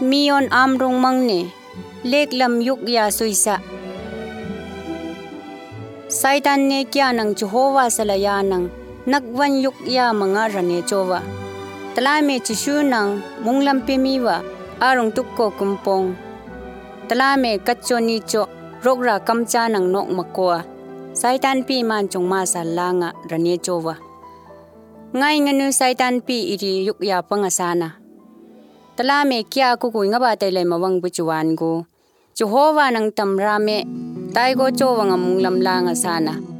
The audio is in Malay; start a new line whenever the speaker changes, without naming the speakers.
mion amrong mangne leklam yuk ya suisa Saitan ne kya nang Jehovah salaya nang nagwan yuk ya mga rane chowa talame chishu nang munglam pemiwa arong tukko kumpong talame kachoni cho rogra kamcha nang nok makwa Saitan pi man chong ma salanga rane chowa ngai nganu Saitan pi iri yuk ya pangasana talame kya kukui nga ba tayle mawang buchuan go Jehovah nang tamrame tai go chowa nga munglam langa sana